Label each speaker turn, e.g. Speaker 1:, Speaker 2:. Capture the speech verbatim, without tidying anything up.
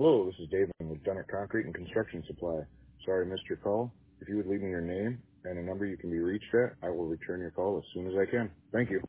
Speaker 1: Hello, this is David with Dunnett Concrete and Construction Supply. Sorry I missed your call. If you would leave me your name and a number you can be reached at, I will return your call as soon as I can. Thank you.